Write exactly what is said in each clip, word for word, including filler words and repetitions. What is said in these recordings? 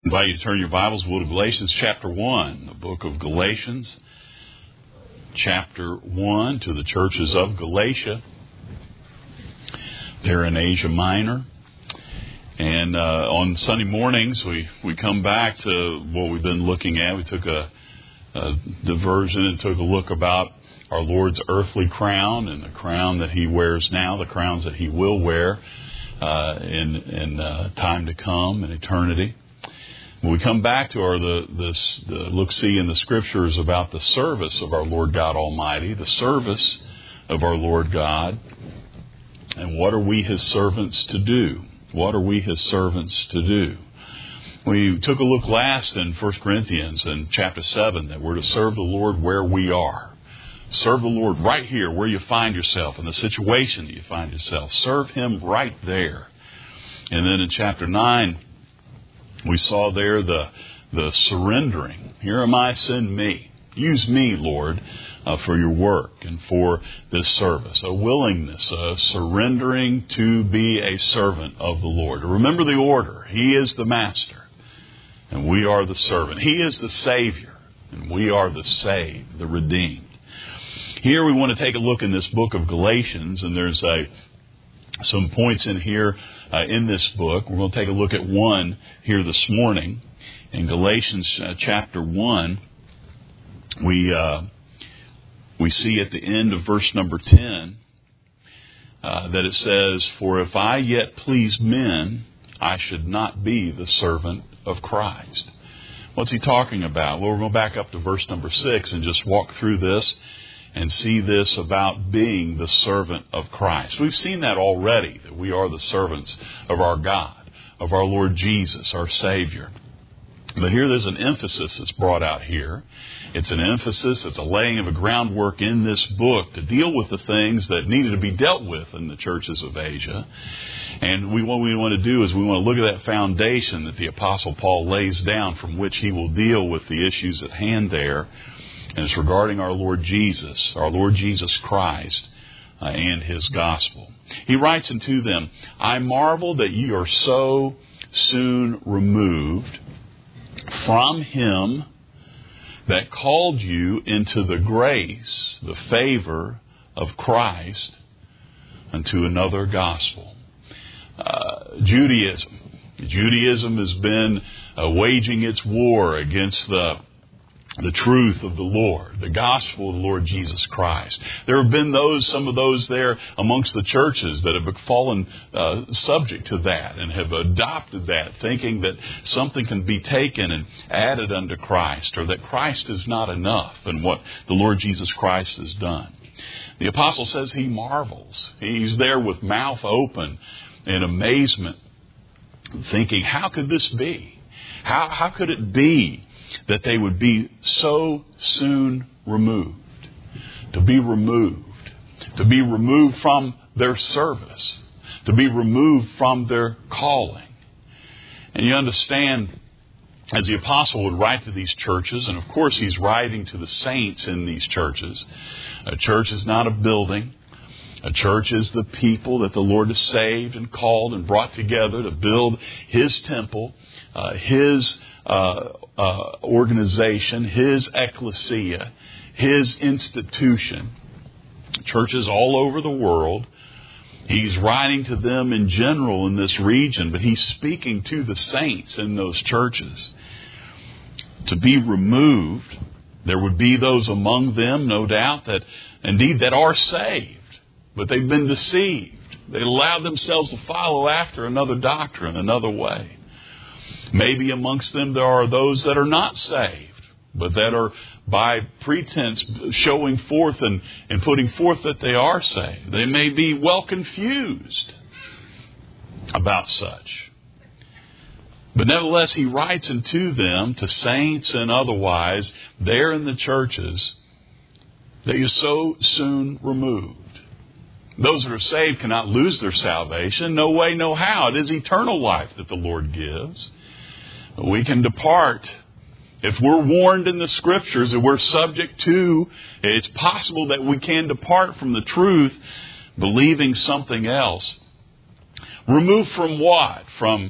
I invite you to turn your Bibles to Galatians chapter one, the book of Galatians, chapter one, to the churches of Galatia. They're in Asia Minor. And uh, on Sunday mornings, we, we come back to what we've been looking at. We took a, a diversion and took a look about our Lord's earthly crown and the crown that He wears now, the crowns that He will wear uh, in, in uh, time to come, in eternity. When we come back to our the, this, the look-see in the Scriptures about the service of our Lord God Almighty, the service of our Lord God, and what are we His servants to do? What are we His servants to do? We took a look last in First Corinthians in chapter seven that we're to serve the Lord where we are. Serve the Lord right here where you find yourself, in the situation that you find yourself. Serve Him right there. And then in chapter nine, we saw there the the surrendering. Here am I, send me. Use me, Lord, uh, for your work and for this service. A willingness, a surrendering to be a servant of the Lord. Remember the order. He is the master, and we are the servant. He is the Savior, and we are the saved, the redeemed. Here we want to take a look in this book of Galatians, and there's a some points in here uh, in this book. We're going to take a look at one here this morning. In Galatians uh, chapter one, we uh, we see at the end of verse number ten uh, that it says, "For if I yet please men, I should not be the servant of Christ." What's he talking about? Well, we're going to back up to verse number six and just walk through this and see this about being the servant of Christ. We've seen that already, that we are the servants of our God, of our Lord Jesus, our Savior. But here there's an emphasis that's brought out here. It's an emphasis, it's a laying of a groundwork in this book to deal with the things that needed to be dealt with in the churches of Asia. And we, what we want to do is we want to look at that foundation that the Apostle Paul lays down from which he will deal with the issues at hand there. And it's regarding our Lord Jesus, our Lord Jesus Christ, uh, and His gospel. He writes unto them, "I marvel that ye are so soon removed from Him that called you into the grace, the favor of Christ, unto another gospel." Uh, Judaism. Judaism has been uh, waging its war against the the truth of the Lord, the gospel of the Lord Jesus Christ. There have been those, some of those there amongst the churches that have fallen uh, subject to that and have adopted that, thinking that something can be taken and added unto Christ, or that Christ is not enough in what the Lord Jesus Christ has done. The apostle says he marvels. He's there with mouth open in amazement, thinking, how could this be? How, how could it be that they would be so soon removed, to be removed, to be removed from their service, to be removed from their calling. And you understand, as the apostle would write to these churches, and of course he's writing to the saints in these churches. A church is not a building. A church is the people that the Lord has saved and called and brought together to build His temple, uh, His Uh, uh, organization, His ecclesia, His institution. Churches all over the world. He's writing to them in general in this region, but He's speaking to the saints in those churches. To be removed, there would be those among them, no doubt, that indeed that are saved, but they've been deceived. They allowed themselves to follow after another doctrine, another way. Maybe amongst them there are those that are not saved, but that are by pretense showing forth and, and putting forth that they are saved. They may be well confused about such. But nevertheless, he writes unto them, to saints and otherwise, there in the churches, that you're so soon removed. Those that are saved cannot lose their salvation. No way, no how. It is eternal life that the Lord gives. We can depart. If we're warned in the Scriptures that we're subject to, it's possible that we can depart from the truth, believing something else. Removed from what? From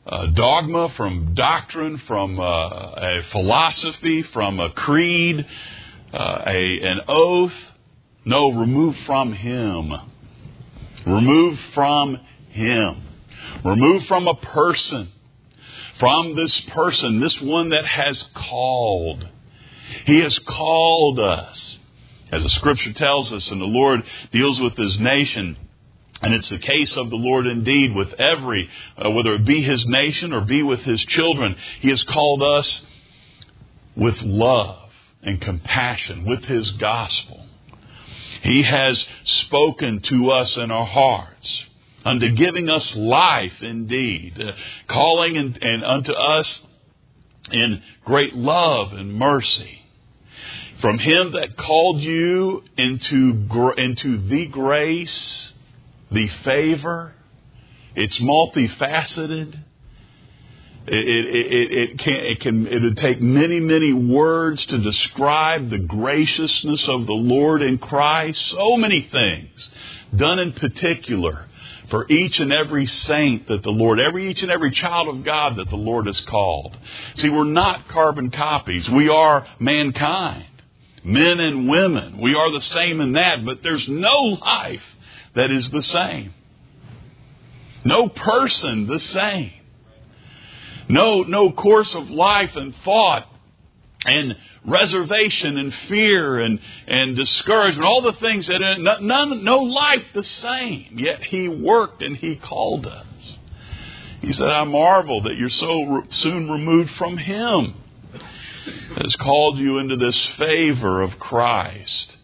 uh, dogma, from doctrine, from uh, a philosophy, from a creed, uh, a an oath. No, remove from Him. Remove from Him. Remove from a person. From this person, this one that has called. He has called us. As the Scripture tells us, and the Lord deals with His nation. And it's the case of the Lord indeed with every, uh, whether it be His nation or be with His children. He has called us with love and compassion, with His gospel. He has spoken to us in our hearts, unto giving us life indeed, uh, calling and, and unto us in great love and mercy. From Him that called you into, into the grace, the favor, it's multifaceted. It, it, it, it can, it can, it would take many, many words to describe the graciousness of the Lord in Christ. So many things done in particular for each and every saint that the Lord, every each and every child of God that the Lord has called. See, we're not carbon copies. We are mankind. Men and women. We are the same in that, but there's no life that is the same. No person the same. No, no course of life and thought and reservation and fear and, and discouragement, all the things that, none, no life the same. Yet He worked and He called us. He said, I marvel that you're so soon removed from Him. Has called you into this favor of Christ.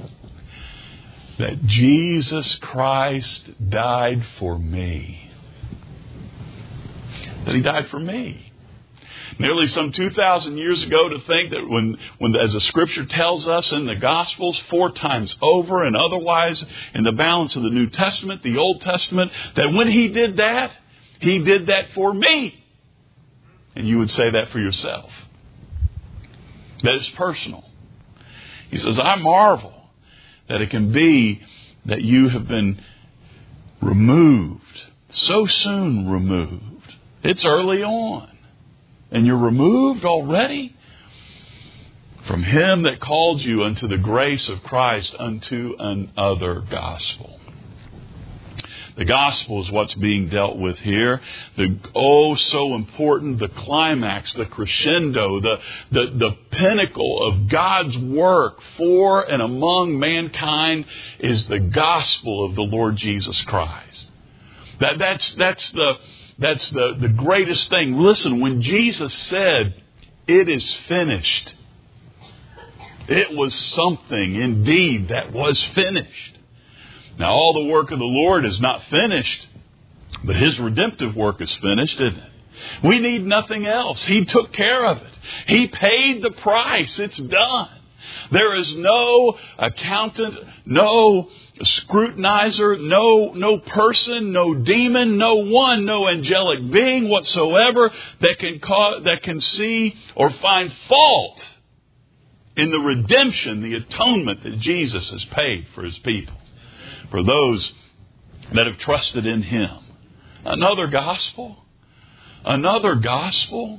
That Jesus Christ died for me. That He died for me. Nearly some two thousand years ago, to think that when, when, as the Scripture tells us in the Gospels, four times over and otherwise in the balance of the New Testament, the Old Testament, that when He did that, He did that for me. And you would say that for yourself. That is personal. He says, I marvel that it can be that you have been removed, so soon removed. It's early on. And you're removed already from Him that called you unto the grace of Christ unto another gospel. The gospel is what's being dealt with here. The oh so important, the climax, the crescendo, the, the, the pinnacle of God's work for and among mankind is the gospel of the Lord Jesus Christ. That, that's, that's, the, that's the, the greatest thing. Listen, when Jesus said, it is finished, it was something indeed that was finished. Now, all the work of the Lord is not finished, but His redemptive work is finished, isn't it? We need nothing else. He took care of it. He paid the price. It's done. There is no accountant, no scrutinizer, no, no person, no demon, no one, no angelic being whatsoever that can cause, that can see or find fault in the redemption, the atonement that Jesus has paid for His people. For those that have trusted in Him. Another gospel. Another gospel.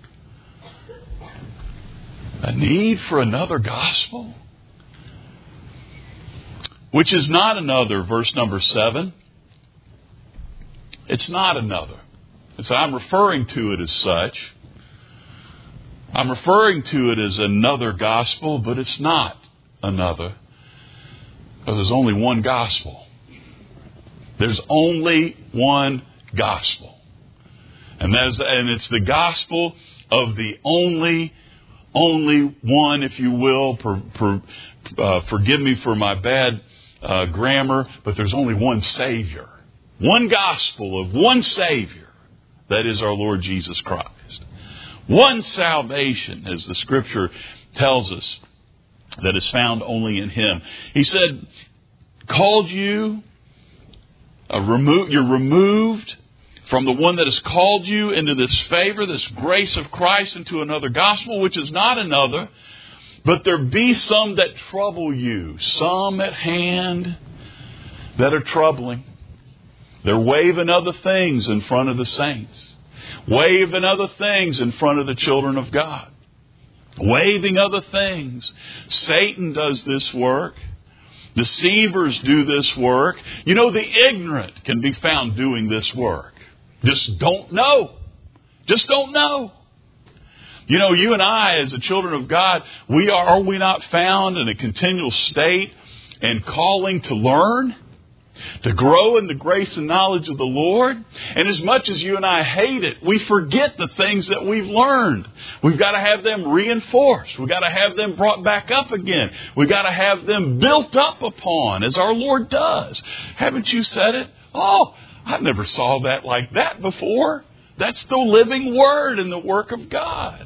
A need for another gospel. Which is not another, verse number seven. It's not another. So I'm referring to it as such. I'm referring to it as another gospel, but it's not another. Because there's only one gospel. There's only one gospel. And that is, and it's the gospel of the only, only one, if you will. Per, per, uh, forgive me for my bad uh, grammar, but there's only one Savior. One gospel of one Savior. That is our Lord Jesus Christ. One salvation, as the Scripture tells us, that is found only in Him. He said, called you, uh, remo- you're removed from the one that has called you into this favor, this grace of Christ, into another gospel, which is not another. But there be some that trouble you, some at hand that are troubling. They're waving other things in front of the saints. waving other things in front of the children of God. Waving other things. Satan does this work. Deceivers do this work. You know, the ignorant can be found doing this work. Just don't know. Just don't know. You know, you and I, as the children of God, we are, are we not found in a continual state and calling to learn? To grow in the grace and knowledge of the Lord. And as much as you and I hate it, we forget the things that we've learned. We've got to have them reinforced. We've got to have them brought back up again. We've got to have them built up upon, as our Lord does. Haven't you said it? Oh, I never saw that like that before. That's the living Word in the work of God.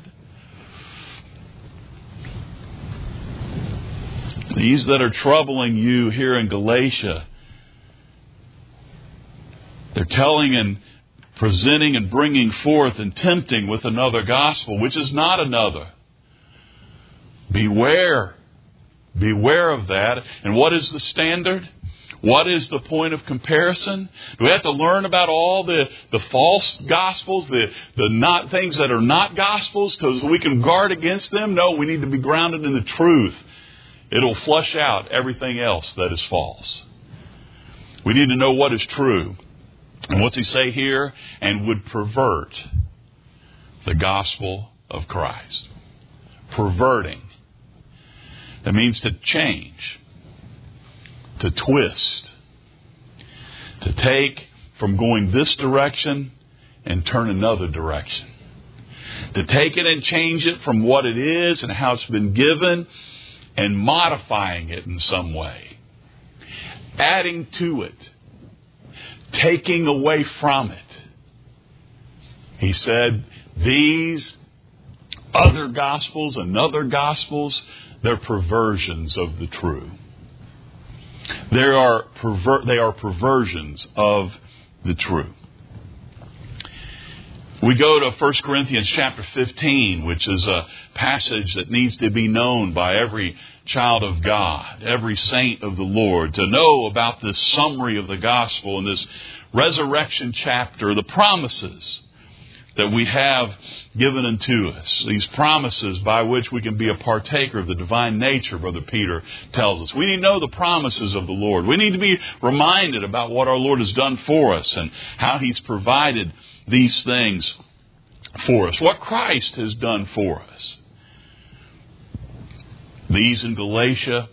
These that are troubling you here in Galatia, they're telling and presenting and bringing forth and tempting with another gospel, which is not another. Beware. Beware of that. And what is the standard? What is the point of comparison? Do we have to learn about all the, the false gospels, the, the not things that are not gospels, so we can guard against them? No, we need to be grounded in the truth. It'll flush out everything else that is false. We need to know what is true. And what's he say here? And would pervert the gospel of Christ. Perverting. That means to change. To twist. To take from going this direction and turn another direction. To take it and change it from what it is and how it's been given and modifying it in some way. Adding to it. Taking away from it. He said, these other gospels and other gospels, they're perversions of the true. They are, perver- they are perversions of the true. We go to First Corinthians chapter fifteen, which is a passage that needs to be known by every child of God, every saint of the Lord, to know about this summary of the gospel and this resurrection chapter, the promises that we have given unto us, these promises by which we can be a partaker of the divine nature, Brother Peter tells us. We need to know the promises of the Lord. We need to be reminded about what our Lord has done for us and how He's provided these things for us, what Christ has done for us. These in Galatia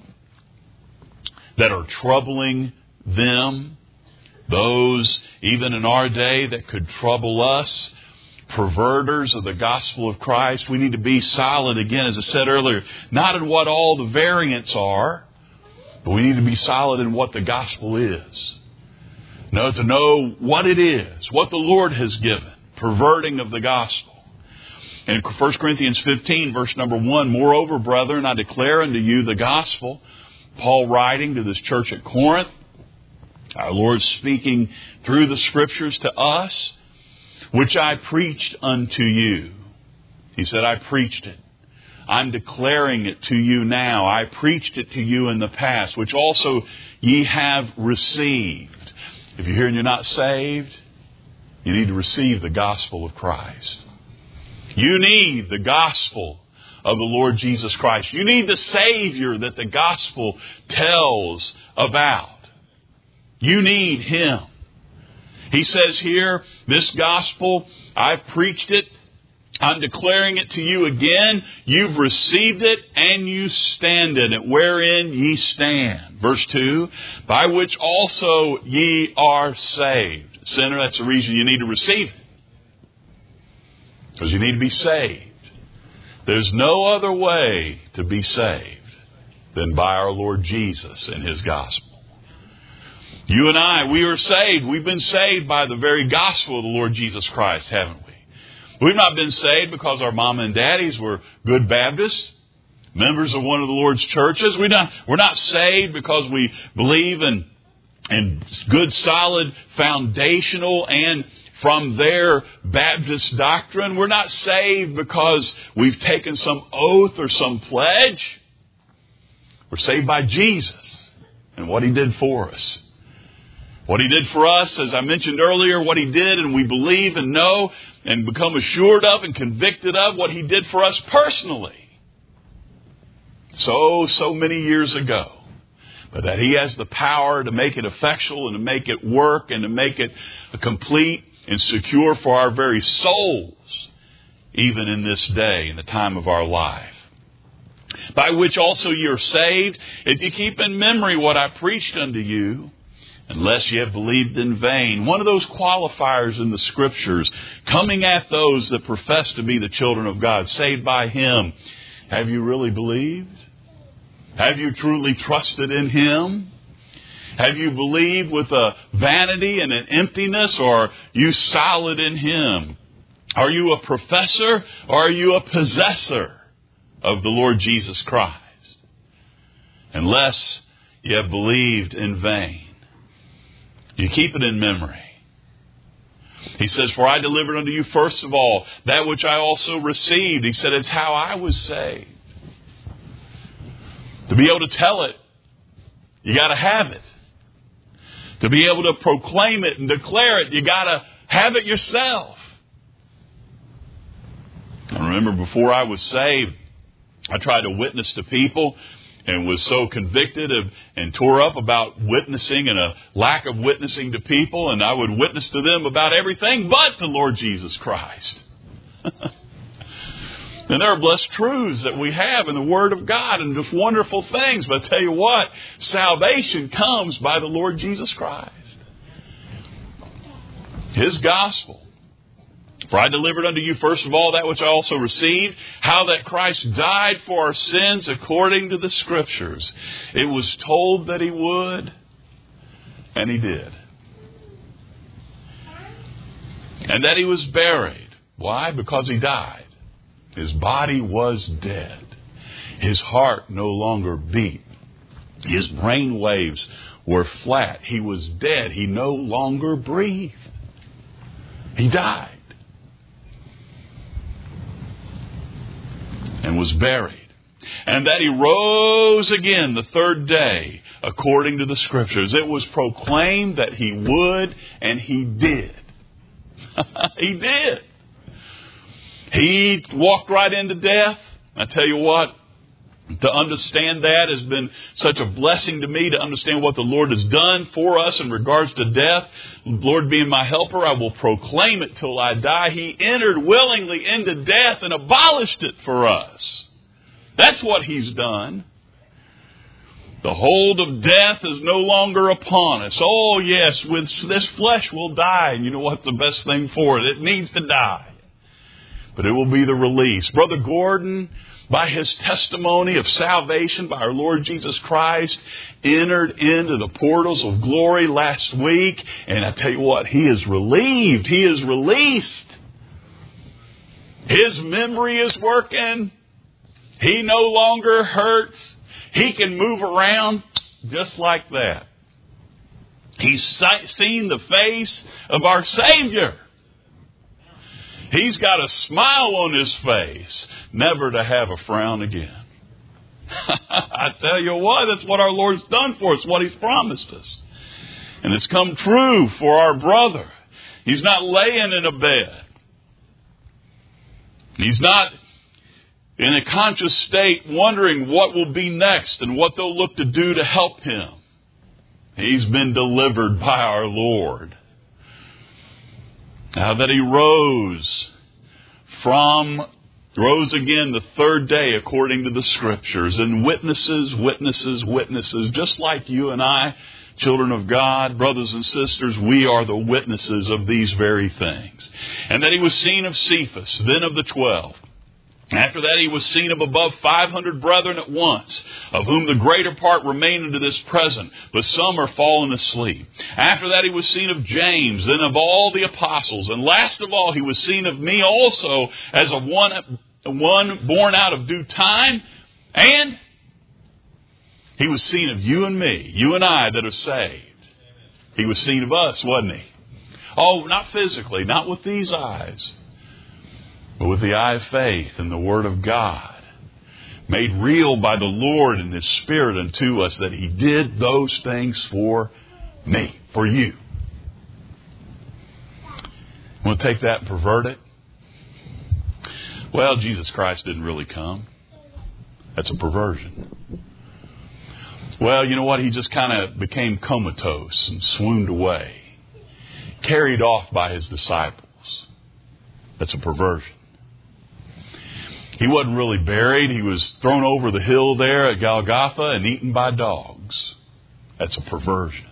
that are troubling them, those even in our day that could trouble us, perverters of the gospel of Christ. We need to be solid, again, as I said earlier, not in what all the variants are, but we need to be solid in what the gospel is. No, to know what it is, what the Lord has given, perverting of the gospel. In First Corinthians fifteen, verse number one, moreover, brethren, I declare unto you the gospel. Paul writing to this church at Corinth, our Lord speaking through the Scriptures to us, which I preached unto you. He said, I preached it. I'm declaring it to you now. I preached it to you in the past, which also ye have received. If you're here and you're not saved, you need to receive the gospel of Christ. You need the gospel of the Lord Jesus Christ. You need the Savior that the gospel tells about. You need Him. He says here, this gospel, I've preached it. I'm declaring it to you again. You've received it and you stand in it, wherein ye stand. Verse two, by which also ye are saved. Sinner, that's the reason you need to receive it. Because you need to be saved. There's no other way to be saved than by our Lord Jesus and His gospel. You and I, we are saved. We've been saved by the very gospel of the Lord Jesus Christ, haven't we? We've not been saved because our mama and daddies were good Baptists, members of one of the Lord's churches. We're not, we're not saved because we believe in, in good, solid, foundational, and from their Baptist doctrine. We're not saved because we've taken some oath or some pledge. We're saved by Jesus and what He did for us. What He did for us, as I mentioned earlier, what He did and we believe and know and become assured of and convicted of, what He did for us personally. So, so many years ago. But that He has the power to make it effectual and to make it work and to make it complete and secure for our very souls, even in this day, in the time of our life. By which also ye are saved, if you keep in memory what I preached unto you, unless ye have believed in vain. One of those qualifiers in the Scriptures, coming at those that profess to be the children of God, saved by Him. Have you really believed? Have you truly trusted in Him? Have you believed with a vanity and an emptiness, or are you solid in Him? Are you a professor, or are you a possessor of the Lord Jesus Christ? Unless you have believed in vain. You keep it in memory. He says, for I delivered unto you first of all that which I also received. He said, it's how I was saved. To be able to tell it, you got to have it. To be able to proclaim it and declare it, you got to have it yourself. I remember before I was saved, I tried to witness to people and was so convicted of, and tore up about witnessing and a lack of witnessing to people. And I would witness to them about everything but the Lord Jesus Christ. And there are blessed truths that we have in the Word of God and just wonderful things. But I tell you what, salvation comes by the Lord Jesus Christ. His gospel. For I delivered unto you first of all that which I also received, how that Christ died for our sins according to the Scriptures. It was told that He would, and He did. And that He was buried. Why? Because He died. His body was dead. His heart no longer beat. His brain waves were flat. He was dead. He no longer breathed. He died. And was buried. And that He rose again the third day, according to the Scriptures. It was proclaimed that He would, and He did. He did. He walked right into death. I tell you what, to understand that has been such a blessing to me, to understand what the Lord has done for us in regards to death. Lord being my helper, I will proclaim it till I die. He entered willingly into death and abolished it for us. That's what He's done. The hold of death is no longer upon us. Oh yes, with this flesh will die. And you know what's the best thing for it? It needs to die. But it will be the release. Brother Gordon, by his testimony of salvation by our Lord Jesus Christ, entered into the portals of glory last week. And I tell you what, he is relieved. He is released. His memory is working. He no longer hurts. He can move around just like that. He's seen the face of our Savior. He's got a smile on his face, never to have a frown again. I tell you what, that's what our Lord's done for us, what He's promised us. And it's come true for our brother. He's not laying in a bed. He's not in a conscious state wondering what will be next and what they'll look to do to help him. He's been delivered by our Lord. Now that He rose from, rose again the third day according to the Scriptures, and witnesses, witnesses, witnesses, just like you and I, children of God, brothers and sisters, we are the witnesses of these very things. And that He was seen of Cephas, then of the twelve. After that He was seen of above five hundred brethren at once, of whom the greater part remain unto this present, but some are fallen asleep. After that He was seen of James, then of all the apostles. And last of all He was seen of me also, as of one, one born out of due time. And He was seen of you and me, you and I that are saved. He was seen of us, wasn't He? Oh, not physically, not with these eyes, but with the eye of faith and the Word of God, made real by the Lord and His Spirit unto us, that He did those things for Me. For you. Want to take that and pervert it? Well, Jesus Christ didn't really come. That's a perversion. Well, you know what? He just kind of became comatose and swooned away. Carried off by his disciples. That's a perversion. He wasn't really buried. He was thrown over the hill there at Golgotha and eaten by dogs. That's a perversion.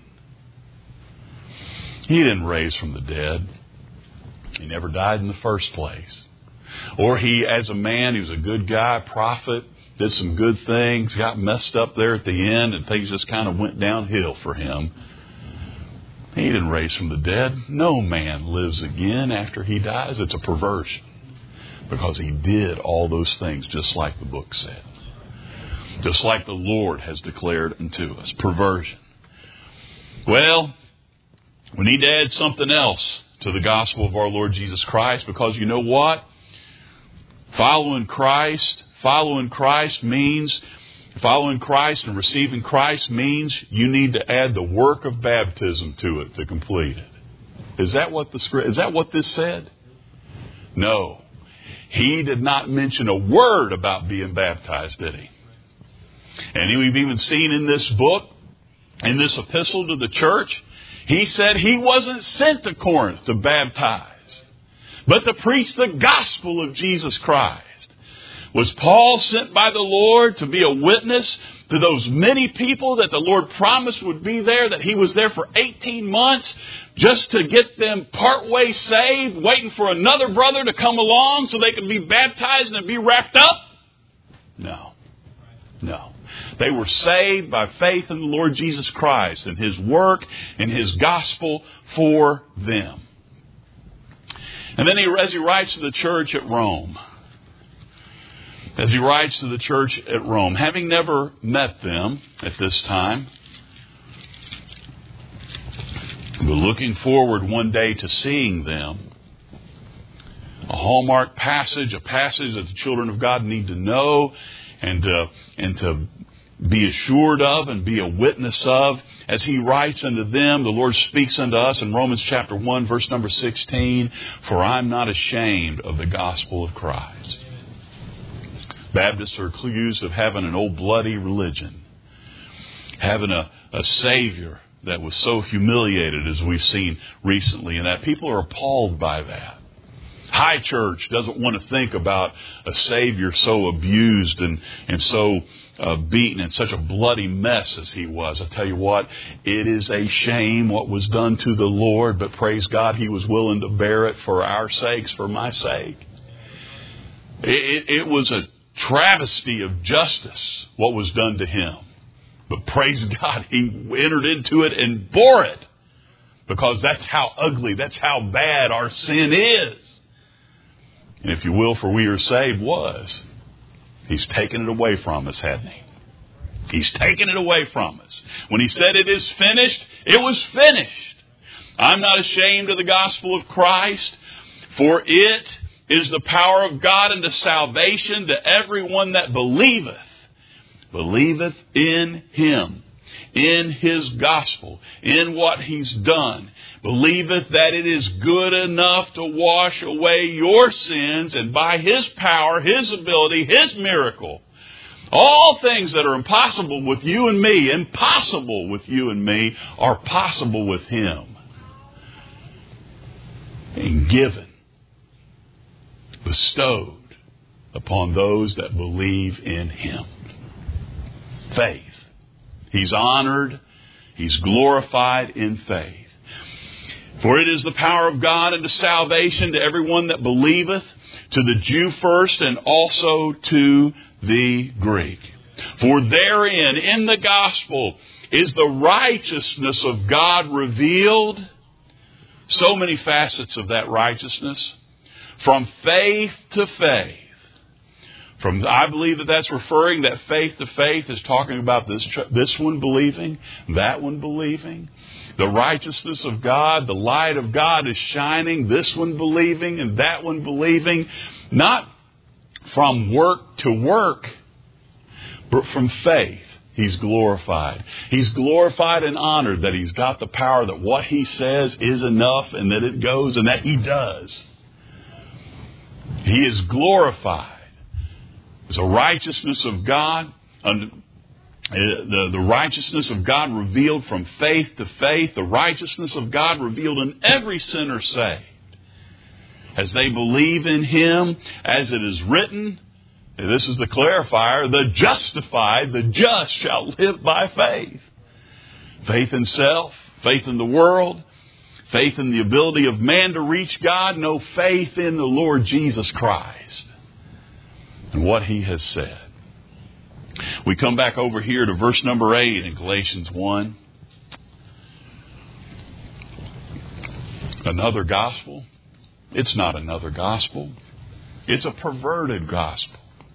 He didn't raise from the dead. He never died in the first place. Or he, as a man, he was a good guy, prophet, did some good things, got messed up there at the end, and things just kind of went downhill for him. He didn't raise from the dead. No man lives again after he dies. It's a perversion. Because he did all those things just like the book said. Just like the Lord has declared unto us. Perversion. Well, we need to add something else to the gospel of our Lord Jesus Christ, because you know what? Following Christ, following Christ means, following Christ and receiving Christ means you need to add the work of baptism to it to complete it. Is that what the script, is that what this said? No. He did not mention a word about being baptized, did he? And we've even seen in this book, in this epistle to the church, he said he wasn't sent to Corinth to baptize, but to preach the gospel of Jesus Christ. Was Paul sent by the Lord to be a witness to those many people that the Lord promised would be there, that he was there for eighteen months just to get them partway saved, waiting for another brother to come along so they could be baptized and be wrapped up? No. No. They were saved by faith in the Lord Jesus Christ and his work and his gospel for them. And then he, as he writes to the church at Rome, as he writes to the church at Rome, having never met them at this time, but looking forward one day to seeing them, a hallmark passage, a passage that the children of God need to know and uh, and to be assured of and be a witness of. As he writes unto them, the Lord speaks unto us in Romans chapter one, verse number sixteen, for I'm not ashamed of the gospel of Christ. Baptists are accused of having an old bloody religion, having a, a Savior that was so humiliated as we've seen recently, and that people are appalled by that. High church doesn't want to think about a Savior so abused and, and so uh, beaten and such a bloody mess as he was. I tell you what, it is a shame what was done to the Lord, but praise God, he was willing to bear it for our sakes, for my sake. It, it, it was a travesty of justice what was done to him. But praise God, he entered into it and bore it. Because that's how ugly, that's how bad our sin is. And if you will, for we are saved was. He's taken it away from us, hadn't he? He's taken it away from us. When he said it is finished, it was finished. I'm not ashamed of the gospel of Christ, for it is the power of God unto salvation to everyone that believeth. Believeth in him, in his gospel, in what he's done. Believeth that it is good enough to wash away your sins, and by his power, his ability, his miracle, all things that are impossible with you and me, impossible with you and me, are possible with him. And given, bestowed upon those that believe in him. Faith. He's honored. He's glorified in faith. For it is the power of God unto salvation to everyone that believeth, to the Jew first and also to the Greek. For therein, in the gospel, is the righteousness of God revealed. So many facets of that righteousness. From faith to faith. From, I believe that that's referring, that faith to faith is talking about this, this one believing, that one believing. The righteousness of God, the light of God is shining, this one believing and that one believing. Not from work to work, but from faith. He's glorified. He's glorified and honored that He's got the power, that what He says is enough and that it goes and that He does. He is glorified. It's a righteousness of God, the, the righteousness of God revealed from faith to faith, the righteousness of God revealed in every sinner saved. As they believe in Him, as it is written, and this is the clarifier, the justified, the just shall live by faith. Faith in self, faith in the world, faith in the ability of man to reach God, no faith in the Lord Jesus Christ and what He has said. We come back over here to verse number eight in Galatians one. Another gospel. It's not another gospel. It's a perverted gospel.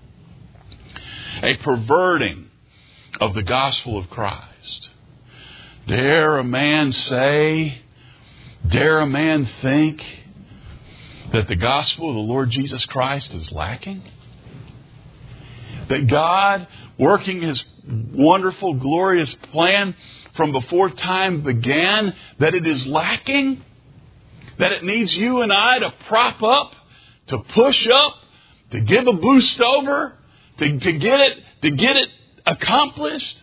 A perverting of the gospel of Christ. Dare a man say, dare a man think that the gospel of the Lord Jesus Christ is lacking? That God, working His wonderful, glorious plan from before time began, that it is lacking? That it needs you and I to prop up, to push up, to give a boost over, to, to get it, to get it accomplished?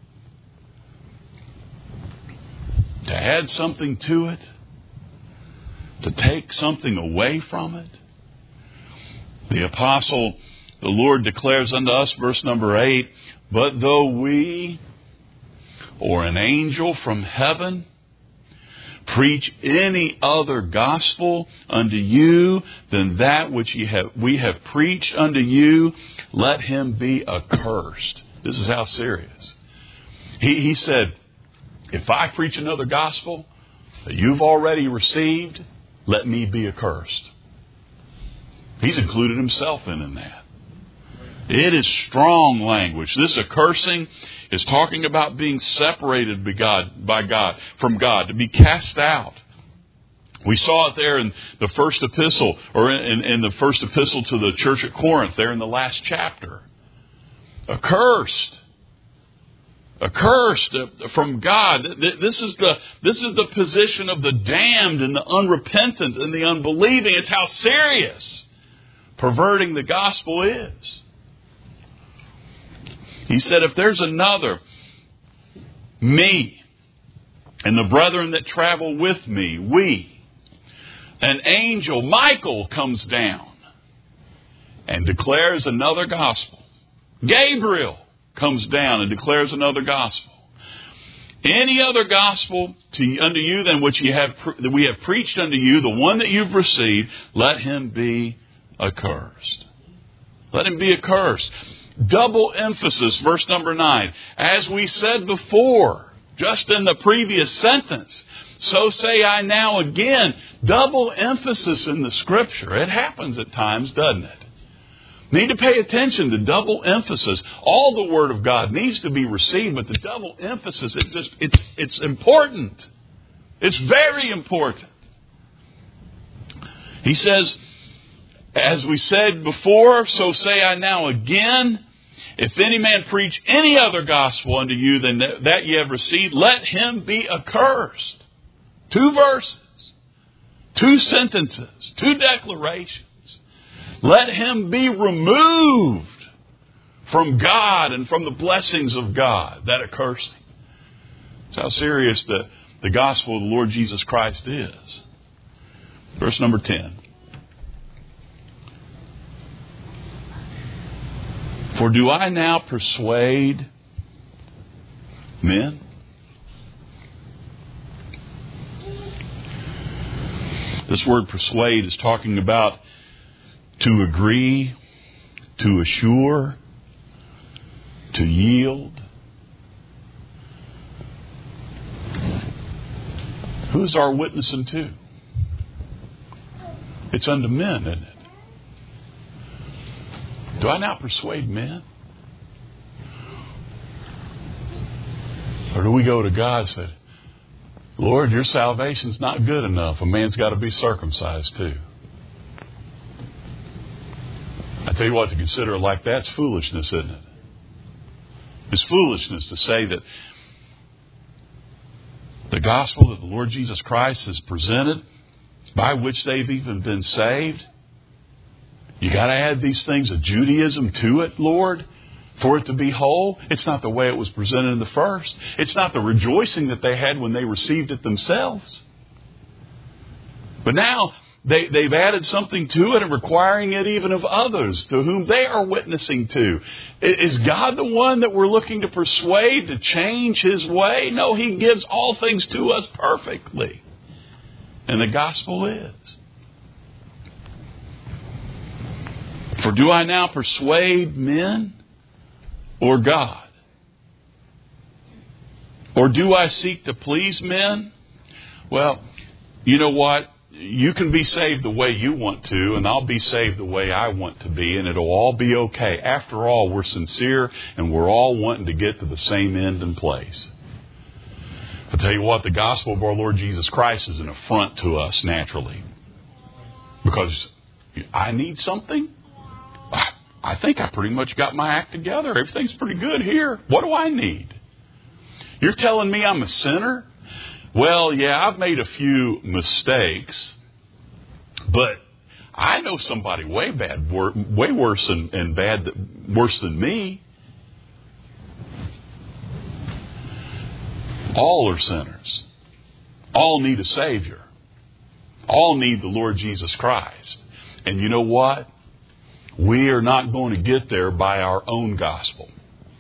To add something to it? To take something away from it? The apostle, the Lord declares unto us, verse number eight, but though we or an angel from heaven preach any other gospel unto you than that which ye have, we have preached unto you, let him be accursed. This is how serious. He, he said, if I preach another gospel that you've already received, let me be accursed. He's included himself in, in that. It is strong language. This accursing is talking about being separated by God, by God, from God, to be cast out. We saw it there in the first epistle, or in, in the first epistle to the church at Corinth, there in the last chapter. Accursed. Accursed from God. This is the, this is the position of the damned and the unrepentant and the unbelieving. It's how serious perverting the gospel is. He said, if there's another, me, and the brethren that travel with me, we, an angel, Michael, comes down and declares another gospel. Gabriel comes down and declares another gospel. Any other gospel to, unto you than which you have, that we have preached unto you, the one that you've received, let him be accursed. Let him be accursed. Double emphasis, verse number nine. As we said before, just in the previous sentence, so say I now again. Double emphasis in the Scripture. It happens at times, doesn't it? Need to pay attention to double emphasis. All the Word of God needs to be received, but the double emphasis, it just it's it's important. It's very important. He says, as we said before, so say I now again. If any man preach any other gospel unto you than that ye have received, let him be accursed. Two verses, two sentences, two declarations. Let him be removed from God and from the blessings of God, that accursing. That's how serious the, the gospel of the Lord Jesus Christ is. Verse number ten. For do I now persuade men? This word persuade is talking about to agree, to assure, to yield. Who's our witnessing to? It's unto men, isn't it? Do I now persuade men? Or do we go to God and say, Lord, your salvation's not good enough. A man's got to be circumcised too. I tell you what, to consider it like that's foolishness, isn't it? It's foolishness to say that the gospel that the Lord Jesus Christ has presented, by which they've even been saved, you got to add these things of Judaism to it, Lord, for it to be whole. It's not the way it was presented in the first. It's not the rejoicing that they had when they received it themselves. But now they, they've added something to it and requiring it even of others to whom they are witnessing to. Is God the one that we're looking to persuade to change His way? No, He gives all things to us perfectly. And the gospel is. For do I now persuade men or God? Or do I seek to please men? Well, you know what? You can be saved the way you want to, and I'll be saved the way I want to be, and it'll all be okay. After all, we're sincere, and we're all wanting to get to the same end and place. I'll tell you what, the gospel of our Lord Jesus Christ is an affront to us naturally. Because I need something? I think I pretty much got my act together. Everything's pretty good here. What do I need? You're telling me I'm a sinner? Well, yeah, I've made a few mistakes, but I know somebody way bad, way worse than, and bad, worse than me. All are sinners. All need a Savior. All need the Lord Jesus Christ. And you know what? We are not going to get there by our own gospel.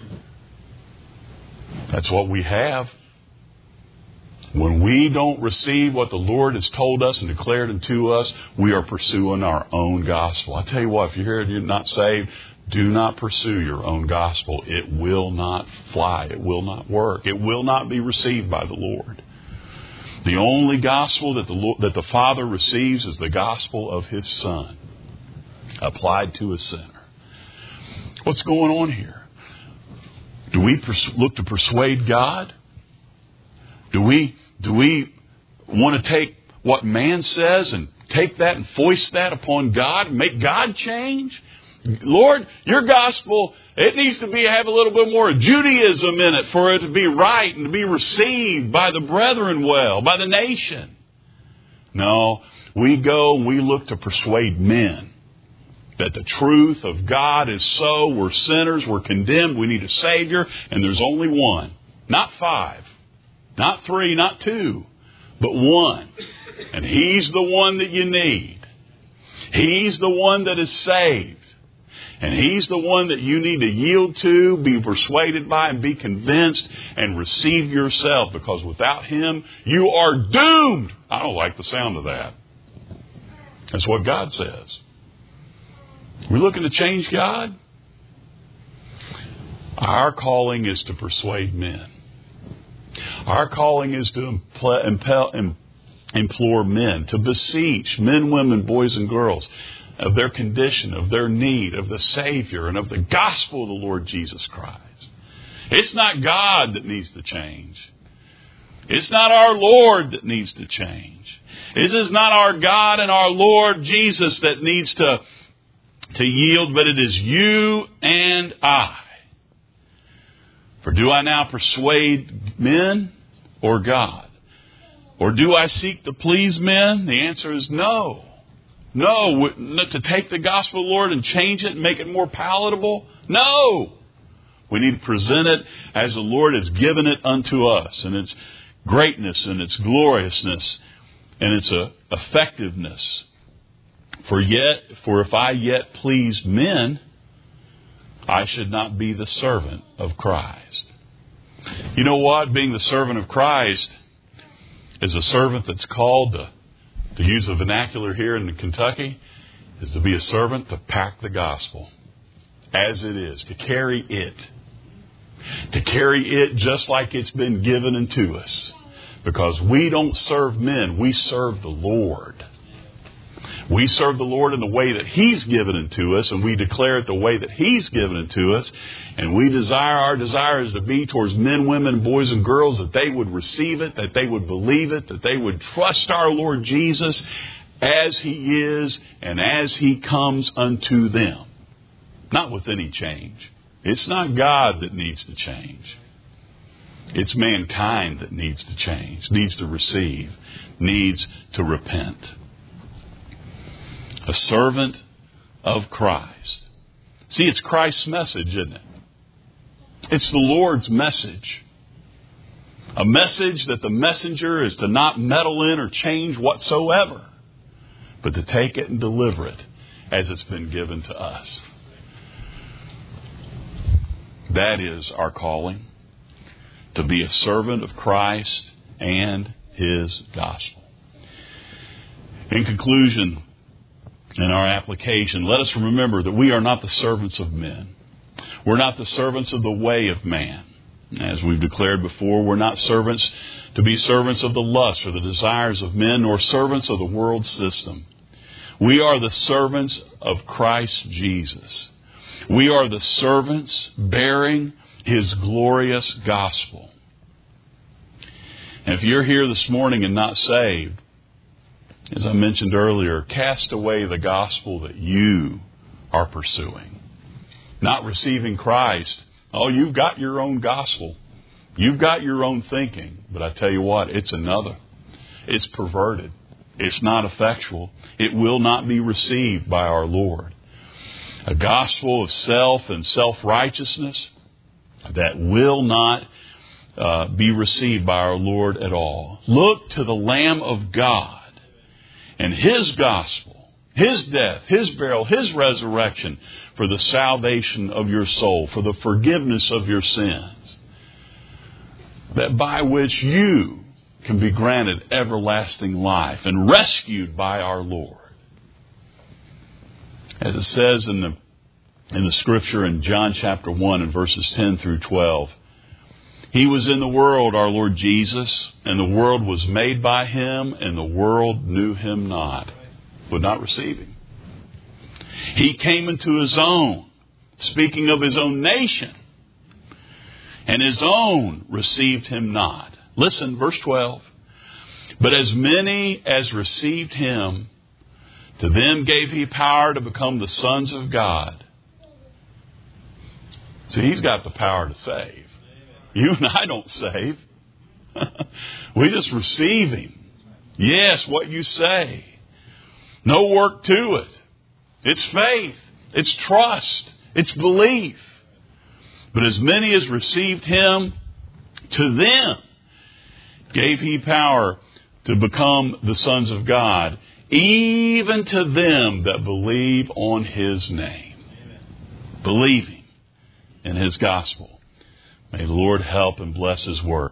That's what we have. When we don't receive what the Lord has told us and declared unto us, we are pursuing our own gospel. I tell you what, if you're here and you're not saved, do not pursue your own gospel. It will not fly. It will not work. It will not be received by the Lord. The only gospel that the Lord, that the Father receives is the gospel of His Son, applied to a sinner. What's going on here? Do we pers- look to persuade God? Do we do we want to take what man says and take that and foist that upon God, make God change? Lord, your gospel, it needs to be have a little bit more Judaism in it for it to be right and to be received by the brethren well, by the nation. No, we go and we look to persuade men that the truth of God is so. We're sinners, we're condemned, we need a Savior, and there's only one. Not five, not three, not two, but one. And He's the one that you need. He's the one that is saved. And He's the one that you need to yield to, be persuaded by, and be convinced and receive yourself. Because without Him, you are doomed. I don't like the sound of that. That's what God says. We're looking to change God. Our calling is to persuade men. Our calling is to impel, impel, implore men, to beseech men, women, boys, and girls of their condition, of their need, of the Savior, and of the gospel of the Lord Jesus Christ. It's not God that needs to change. It's not our Lord that needs to change. This is not our God and our Lord Jesus that needs to, to yield, but it is you and I. For do I now persuade men or God? Or do I seek to please men? The answer is no. No. To take the gospel of the Lord and change it and make it more palatable? No. We need to present it as the Lord has given it unto us, and its greatness and its gloriousness and its uh, effectiveness. For yet, for if I yet please men, I should not be the servant of Christ. You know what? Being the servant of Christ is a servant that's called, to, to use the vernacular here in Kentucky, is to be a servant to pack the gospel as it is, to carry it. To carry it just like it's been given unto us. Because we don't serve men, we serve the Lord. We serve the Lord in the way that He's given it to us, and we declare it the way that He's given it to us. And we desire, our desire is to be towards men, women, boys, and girls, that they would receive it, that they would believe it, that they would trust our Lord Jesus as He is and as He comes unto them. Not with any change. It's not God that needs to change. It's mankind that needs to change, needs to receive, needs to repent. A servant of Christ. See, it's Christ's message, isn't it? It's the Lord's message. A message that the messenger is to not meddle in or change whatsoever, but to take it and deliver it as it's been given to us. That is our calling, to be a servant of Christ and His gospel. In conclusion, in our application, let us remember that we are not the servants of men. We're not the servants of the way of man. As we've declared before, we're not servants to be servants of the lust or the desires of men, nor servants of the world system. We are the servants of Christ Jesus. We are the servants bearing His glorious gospel. And if you're here this morning and not saved, as I mentioned earlier, cast away the gospel that you are pursuing. Not receiving Christ. Oh, you've got your own gospel. You've got your own thinking. But I tell you what, it's another. It's perverted. It's not effectual. It will not be received by our Lord. A gospel of self and self-righteousness that will not uh, be received by our Lord at all. Look to the Lamb of God and His gospel, His death, His burial, His resurrection for the salvation of your soul, for the forgiveness of your sins, that by which you can be granted everlasting life and rescued by our Lord. As it says in the in the scripture in John chapter one and verses ten through twelve, He was in the world, our Lord Jesus, and the world was made by Him, and the world knew Him not, would not receive Him. He came into His own, speaking of His own nation, and His own received Him not. Listen, verse twelve. But as many as received Him, to them gave He power to become the sons of God. See, He's got the power to save. You and I don't save. We just receive Him. Yes, what you say. No work to it. It's faith. It's trust. It's belief. But as many as received Him, to them gave He power to become the sons of God, even to them that believe on His name. Believing in His gospel. May the Lord help and bless His word.